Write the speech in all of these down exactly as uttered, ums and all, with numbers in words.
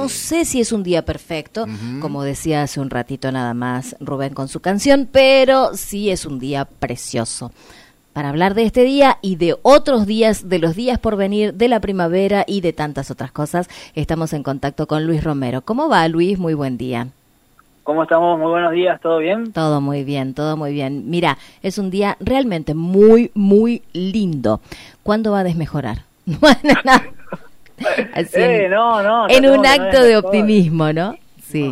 no sé si es un día perfecto, uh-huh. como decía hace un ratito nada más Rubén con su canción, pero sí es un día precioso. Para hablar de este día y de otros días, de los días por venir, de la primavera y de tantas otras cosas, estamos en contacto con Luis Romero. ¿Cómo va, Luis? Muy buen día. ¿Cómo estamos? Muy buenos días, ¿todo bien? Todo muy bien, todo muy bien. Mira, es un día realmente muy, muy lindo. ¿Cuándo va a desmejorar? Así en, eh, no, no, en un acto de optimismo, ¿no? Sí.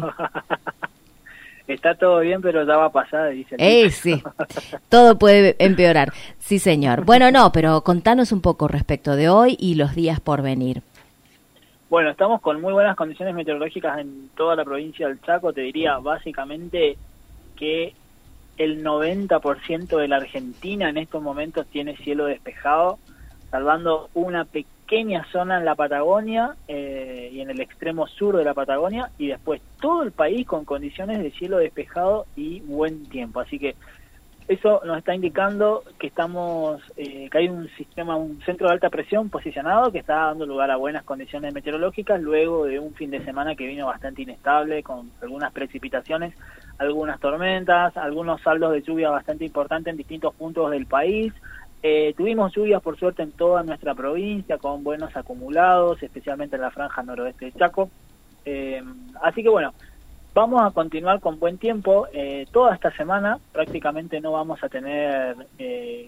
Está todo bien, pero ya va a pasar, dice el eh, sí, todo puede empeorar. Sí, señor. Bueno, no, pero contanos un poco respecto de hoy y los días por venir. Bueno, estamos con muy buenas condiciones meteorológicas en toda la provincia del Chaco. Te diría básicamente que el noventa por ciento de la Argentina en estos momentos tiene cielo despejado, salvando una pequeña zona en la Patagonia eh, y en el extremo sur de la Patagonia, y después todo el país con condiciones de cielo despejado y buen tiempo. Así que eso nos está indicando que estamos eh, que hay un sistema, un centro de alta presión posicionado que está dando lugar a buenas condiciones meteorológicas luego de un fin de semana que vino bastante inestable, con algunas precipitaciones, algunas tormentas, algunos saldos de lluvia bastante importantes en distintos puntos del país. Eh, tuvimos lluvias por suerte en toda nuestra provincia con buenos acumulados, especialmente en la franja noroeste de Chaco. Eh, así que bueno, vamos a continuar con buen tiempo. Eh, toda esta semana prácticamente no vamos a tener eh,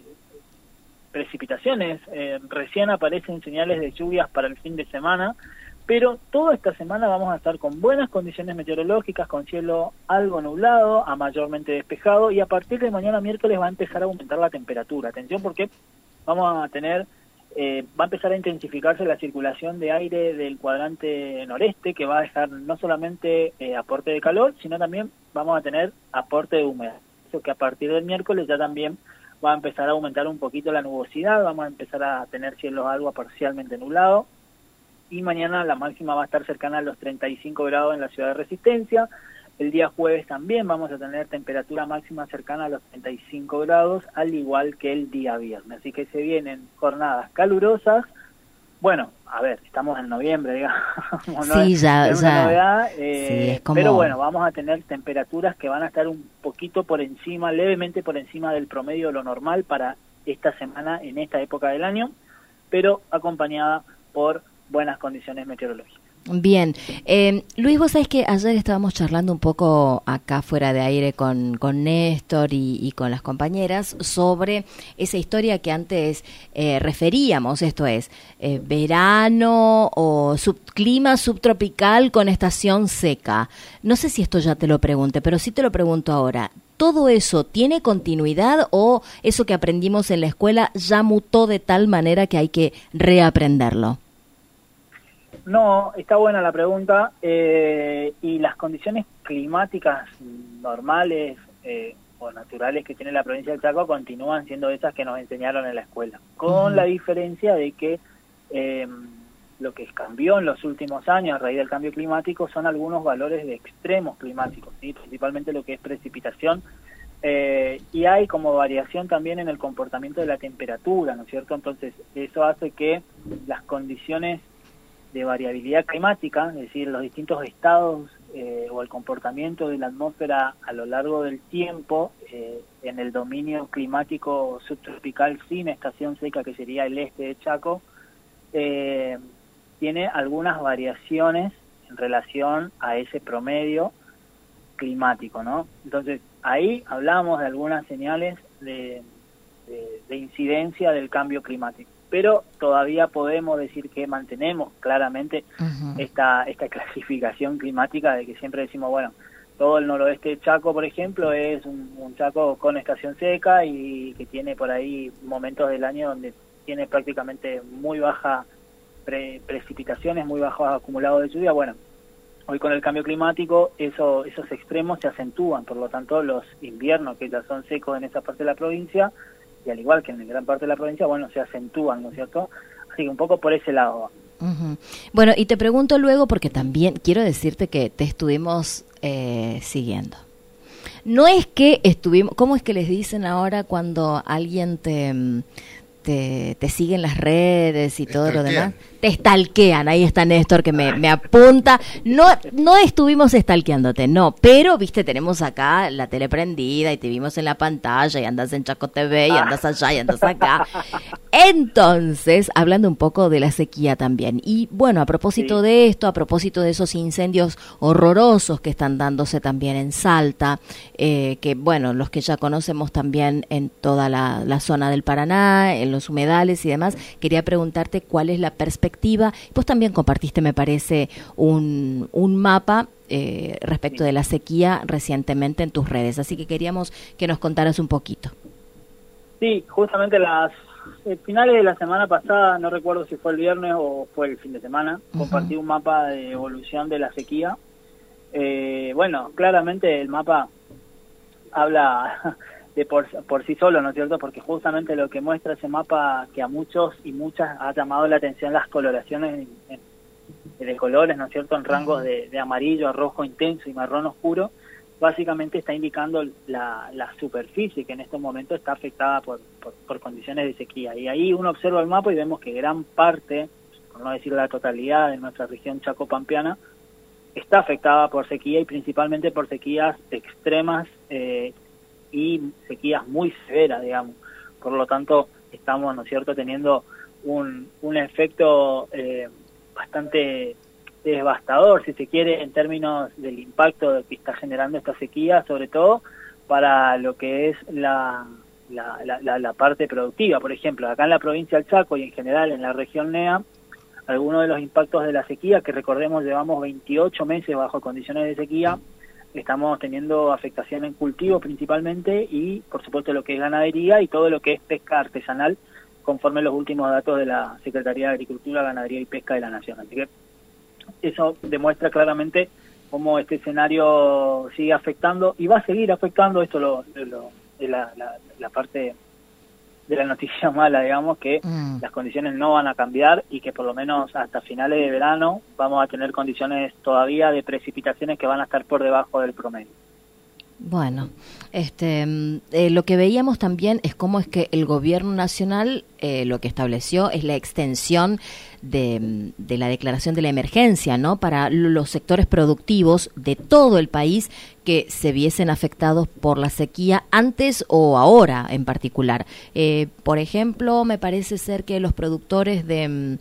precipitaciones. Eh, recién aparecen señales de lluvias para el fin de semana, pero toda esta semana vamos a estar con buenas condiciones meteorológicas, con cielo algo nublado a mayormente despejado, y a partir de mañana miércoles va a empezar a aumentar la temperatura. Atención, porque vamos a tener... Eh, va a empezar a intensificarse la circulación de aire del cuadrante noreste, que va a dejar no solamente eh, aporte de calor, sino también vamos a tener aporte de humedad. Eso que a partir del miércoles ya también va a empezar a aumentar un poquito la nubosidad, vamos a empezar a tener cielos algo parcialmente nublados, y mañana la máxima va a estar cercana a los treinta y cinco grados en la ciudad de Resistencia. El día jueves también vamos a tener temperatura máxima cercana a los treinta y cinco grados, al igual que el día viernes. Así que se vienen jornadas calurosas. Bueno, a ver, estamos en noviembre, digamos. ¿no? Sí, ya, es ya. Una novedad, eh, sí, es como... Pero bueno, vamos a tener temperaturas que van a estar un poquito por encima, levemente por encima del promedio de lo normal para esta semana, en esta época del año, pero acompañada por buenas condiciones meteorológicas. Bien, eh, Luis, vos sabés que ayer estábamos charlando un poco acá fuera de aire con, con Néstor y, y con las compañeras sobre esa historia que antes eh, referíamos, esto es, eh, verano o sub, clima subtropical con estación seca. No sé si esto ya te lo pregunté, pero sí te lo pregunto ahora. ¿Todo eso tiene continuidad o eso que aprendimos en la escuela ya mutó de tal manera que hay que reaprenderlo? No, está buena la pregunta, eh, y las condiciones climáticas normales eh, o naturales que tiene la provincia del Chaco continúan siendo esas que nos enseñaron en la escuela, con uh-huh. la diferencia de que eh, lo que cambió en los últimos años a raíz del cambio climático son algunos valores de extremos climáticos, ¿sí? Principalmente lo que es precipitación, eh, y hay como variación también en el comportamiento de la temperatura, ¿no es cierto? Entonces eso hace que las condiciones de variabilidad climática, es decir, los distintos estados eh, o el comportamiento de la atmósfera a lo largo del tiempo eh, en el dominio climático subtropical sin estación seca, que sería el este de Chaco, eh, tiene algunas variaciones en relación a ese promedio climático, ¿no? Entonces, ahí hablamos de algunas señales de, de, de incidencia del cambio climático. Pero todavía podemos decir que mantenemos claramente uh-huh. esta esta clasificación climática de que siempre decimos, bueno, todo el noroeste de Chaco, por ejemplo, es un, un Chaco con estación seca y que tiene por ahí momentos del año donde tiene prácticamente muy baja pre, precipitaciones, muy bajos acumulados de lluvia. Bueno, hoy con el cambio climático eso, esos extremos se acentúan, por lo tanto los inviernos que ya son secos en esa parte de la provincia, y al igual que en gran parte de la provincia, bueno, se acentúan, ¿no es cierto? Así que un poco por ese lado. Uh-huh. Bueno, y te pregunto luego, porque también quiero decirte que te estuvimos eh, siguiendo. No es que estuvimos, ¿cómo es que les dicen ahora cuando alguien te, te, te sigue en las redes y todo lo demás? Te te stalkean, ahí está Néstor que me, me apunta, no no estuvimos stalkeándote, no, pero viste, tenemos acá la tele prendida y te vimos en la pantalla y andas en Chaco T V y andas allá y andas acá. Entonces, hablando un poco de la sequía también, y bueno, a propósito sí. de esto, a propósito de esos incendios horrorosos que están dándose también en Salta, eh, que bueno, los que ya conocemos también en toda la, la zona del Paraná, en los humedales y demás, quería preguntarte cuál es la perspectiva. Vos también compartiste, me parece, un, un mapa eh, respecto de la sequía recientemente en tus redes, así que queríamos que nos contaras un poquito. Sí, justamente las eh, finales de la semana pasada, no recuerdo si fue el viernes o fue el fin de semana, uh-huh. compartí un mapa de evolución de la sequía. Eh, bueno, claramente el mapa habla de por, por sí solo, ¿no es cierto? Porque justamente lo que muestra ese mapa, que a muchos y muchas ha llamado la atención las coloraciones en, en, de colores, ¿no es cierto? En rangos de, de amarillo a rojo intenso y marrón oscuro, básicamente está indicando la, la superficie que en estos momentos está afectada por, por, por condiciones de sequía. Y ahí uno observa el mapa y vemos que gran parte, por no decir la totalidad, de nuestra región chaco-pampeana está afectada por sequía y principalmente por sequías extremas eh, y sequías muy severas, digamos. Por lo tanto, estamos, ¿no es cierto?, teniendo un, un efecto eh, bastante devastador, si se quiere, en términos del impacto que está generando esta sequía, sobre todo para lo que es la, la, la, la, la parte productiva. Por ejemplo, acá en la provincia del Chaco y en general en la región N E A, algunos de los impactos de la sequía, que recordemos llevamos veintiocho meses bajo condiciones de sequía, estamos teniendo afectación en cultivos principalmente y por supuesto lo que es ganadería y todo lo que es pesca artesanal, conforme los últimos datos de la Secretaría de Agricultura, Ganadería y Pesca de la Nación. Así que eso demuestra claramente cómo este escenario sigue afectando y va a seguir afectando. Esto lo, lo, es la, la, la parte de la noticia mala, digamos, que mm. las condiciones no van a cambiar y que por lo menos hasta finales de verano vamos a tener condiciones todavía de precipitaciones que van a estar por debajo del promedio. Bueno, este, eh, lo que veíamos también es cómo es que el gobierno nacional eh, lo que estableció es la extensión de, de la declaración de la emergencia, ¿no? Para los sectores productivos de todo el país que se viesen afectados por la sequía antes o ahora en particular. Eh, por ejemplo, me parece ser que los productores de...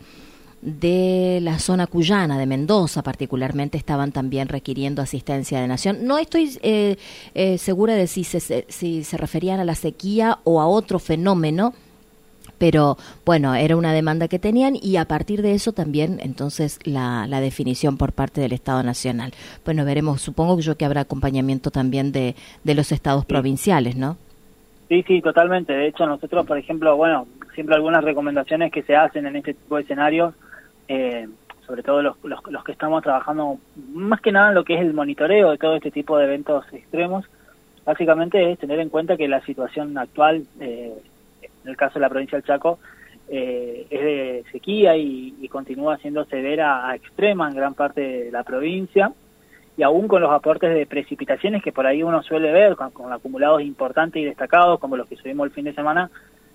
de la zona cuyana, de Mendoza particularmente, estaban también requiriendo asistencia de Nación. No estoy eh, eh, segura de si se, si se referían a la sequía o a otro fenómeno, pero bueno, era una demanda que tenían y a partir de eso también entonces la, la definición por parte del Estado Nacional. Bueno, veremos, supongo yo que habrá acompañamiento también de, de los estados sí. provinciales, ¿no? Sí, sí, totalmente. De hecho, nosotros, por ejemplo, bueno, siempre algunas recomendaciones que se hacen en este tipo de escenarios, Eh, sobre todo los, los, los que estamos trabajando más que nada en lo que es el monitoreo de todo este tipo de eventos extremos, básicamente es tener en cuenta que la situación actual, eh, en el caso de la provincia del Chaco, eh, es de sequía y, y continúa siendo severa a extrema en gran parte de la provincia, y aún con los aportes de precipitaciones que por ahí uno suele ver, con, con acumulados importantes y destacados, como los que subimos el fin de semana,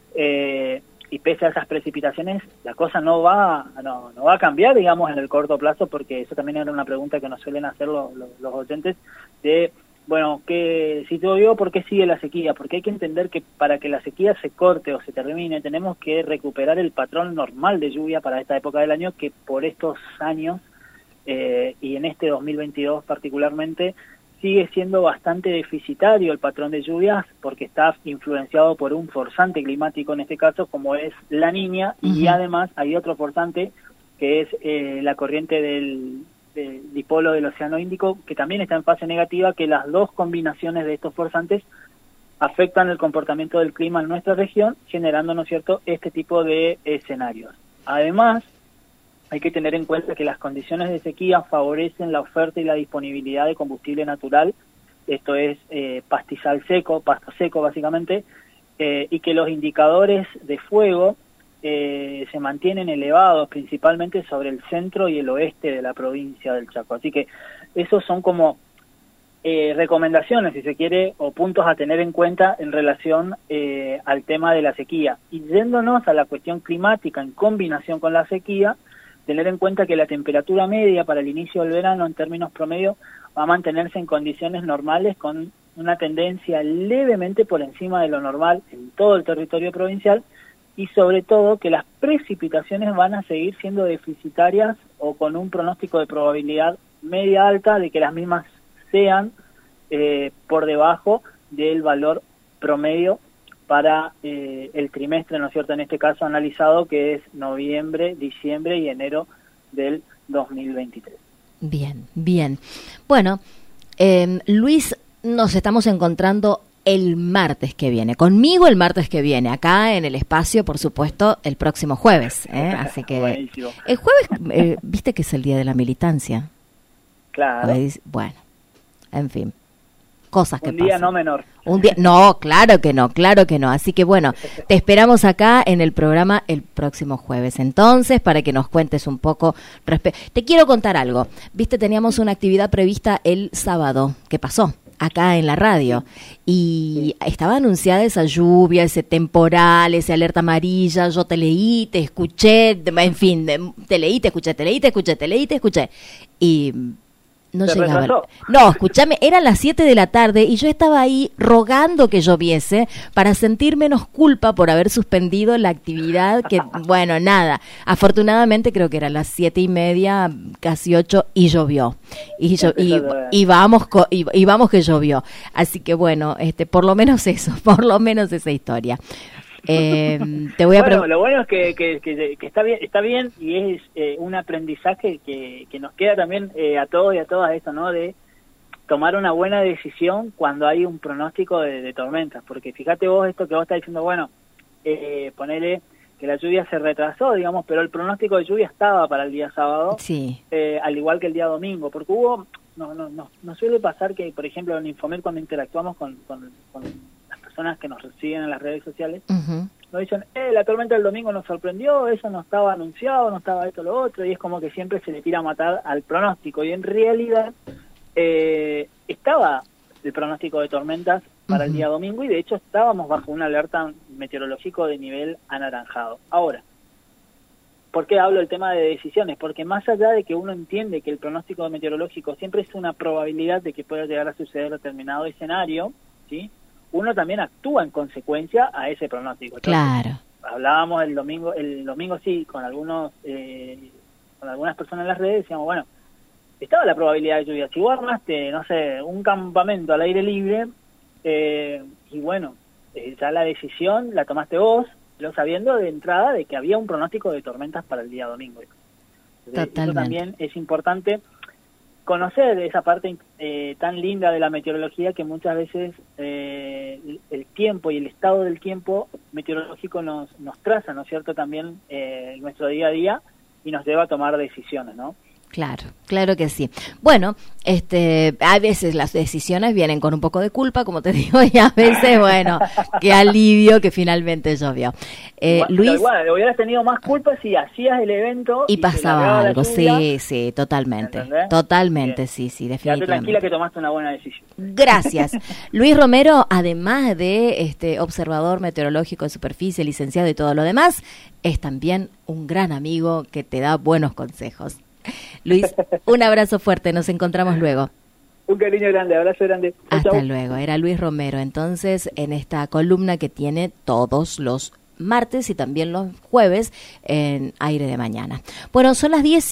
eh, y pese a esas precipitaciones, la cosa no va no, no va a cambiar, digamos, en el corto plazo, porque eso también era una pregunta que nos suelen hacer los, los, los oyentes, de, bueno, que si todo yo, ¿por qué sigue la sequía? Porque hay que entender que para que la sequía se corte o se termine, tenemos que recuperar el patrón normal de lluvia para esta época del año, que por estos años, eh, y en este dos mil veintidós particularmente, sigue siendo bastante deficitario el patrón de lluvias porque está influenciado por un forzante climático, en este caso, como es la Niña, uh-huh. y además hay otro forzante que es eh, la corriente del, del dipolo del Océano Índico, que también está en fase negativa, que las dos combinaciones de estos forzantes afectan el comportamiento del clima en nuestra región, generando, ¿no es cierto?, este tipo de escenarios. Además, hay que tener en cuenta que las condiciones de sequía favorecen la oferta y la disponibilidad de combustible natural, esto es eh, pastizal seco, pasto seco básicamente, eh, y que los indicadores de fuego eh, se mantienen elevados principalmente sobre el centro y el oeste de la provincia del Chaco. Así que esos son como eh, recomendaciones, si se quiere, o puntos a tener en cuenta en relación eh, al tema de la sequía. Y yéndonos a la cuestión climática en combinación con la sequía, tener en cuenta que la temperatura media para el inicio del verano en términos promedio va a mantenerse en condiciones normales con una tendencia levemente por encima de lo normal en todo el territorio provincial, y sobre todo que las precipitaciones van a seguir siendo deficitarias o con un pronóstico de probabilidad media alta de que las mismas sean eh, por debajo del valor promedio para eh, el trimestre, ¿no es cierto?, en este caso analizado, que es noviembre, diciembre y enero del dos mil veintitrés. Bien, bien. Bueno, eh, Luis, nos estamos encontrando el martes que viene, conmigo el martes que viene, acá en el espacio, por supuesto, el próximo jueves, ¿eh? Así que buenísimo. El jueves, eh, viste que es el día de la militancia. Claro. Bueno, en fin, cosas que Un día pasan. no menor. Un día, no, claro que no, claro que no. Así que bueno, te esperamos acá en el programa el próximo jueves. Entonces, para que nos cuentes un poco. Respe- te quiero contar algo. Viste, teníamos una actividad prevista el sábado. ¿Qué pasó? Acá en la radio, y estaba anunciada esa lluvia, ese temporal, esa alerta amarilla. Yo te leí, te escuché, en fin, te leí, te escuché, te leí, te escuché, te leí, te escuché, y no ¿Se llegaba. retrasó? No, escúchame, eran las siete de la tarde y yo estaba ahí rogando que lloviese para sentir menos culpa por haber suspendido la actividad, que, bueno, nada, afortunadamente creo que eran las siete y media, casi ocho, y llovió. Y, yo, y, y, vamos, co- y, y vamos que llovió. Así que bueno, este, por lo menos eso, por lo menos esa historia. Eh, te voy a bueno, pre- lo bueno es que, que, que, que está bien, está bien, y es eh, un aprendizaje que, que nos queda también eh, a todos y a todas esto, ¿no? De tomar una buena decisión cuando hay un pronóstico de, de tormentas, porque fíjate vos esto que vos estás diciendo, bueno, eh, ponele que la lluvia se retrasó, digamos, pero el pronóstico de lluvia estaba para el día sábado, sí. eh, al igual que el día domingo, porque hubo, no, no, no, no suele pasar que, por ejemplo, en Infomet, cuando interactuamos con, con, con las personas que nos siguen en las redes sociales, Uh-huh. nos dicen, eh, la tormenta del domingo nos sorprendió, eso no estaba anunciado, no estaba esto, lo otro, y es como que siempre se le tira a matar al pronóstico, y en realidad eh, estaba el pronóstico de tormentas para Uh-huh. el día domingo, y de hecho estábamos bajo una alerta meteorológico de nivel anaranjado. Ahora, ¿por qué hablo del tema de decisiones? Porque más allá de que uno entiende que el pronóstico meteorológico siempre es una probabilidad de que pueda llegar a suceder determinado escenario, ¿sí?, uno también actúa en consecuencia a ese pronóstico. Entonces, Claro. hablábamos el domingo, el domingo sí, con algunos, eh, con algunas personas en las redes, decíamos, bueno, estaba la probabilidad de lluvia. Si vos armaste, no sé, un campamento al aire libre, eh, y bueno, eh, ya la decisión la tomaste vos, lo sabiendo de entrada de que había un pronóstico de tormentas para el día domingo. Entonces, Totalmente. eso también es importante conocer esa parte eh, tan linda de la meteorología, que muchas veces eh, el, el tiempo y el estado del tiempo meteorológico nos, nos traza, ¿no es cierto?, también eh, nuestro día a día, y nos lleva a tomar decisiones, ¿no? Claro, claro que sí. Bueno, este, a veces las decisiones vienen con un poco de culpa, como te digo, y a veces, bueno, qué alivio que finalmente llovió. Eh, Igual, Luis, igual, hubieras tenido más culpa si hacías el evento y y se pasaba largaba la algo, lluvia. sí, sí, totalmente, ¿Entendés? totalmente, Bien. sí, sí, Quédate definitivamente. tranquila que tomaste una buena decisión. Gracias. Luis Romero, además de este observador meteorológico de superficie, licenciado y todo lo demás, es también un gran amigo que te da buenos consejos. Luis, un abrazo fuerte, nos encontramos luego. Un cariño grande, abrazo grande. Chau, Hasta chau. luego. Era Luis Romero, entonces, en esta columna que tiene todos los martes y también los jueves en Aire de Mañana. Bueno, son las diez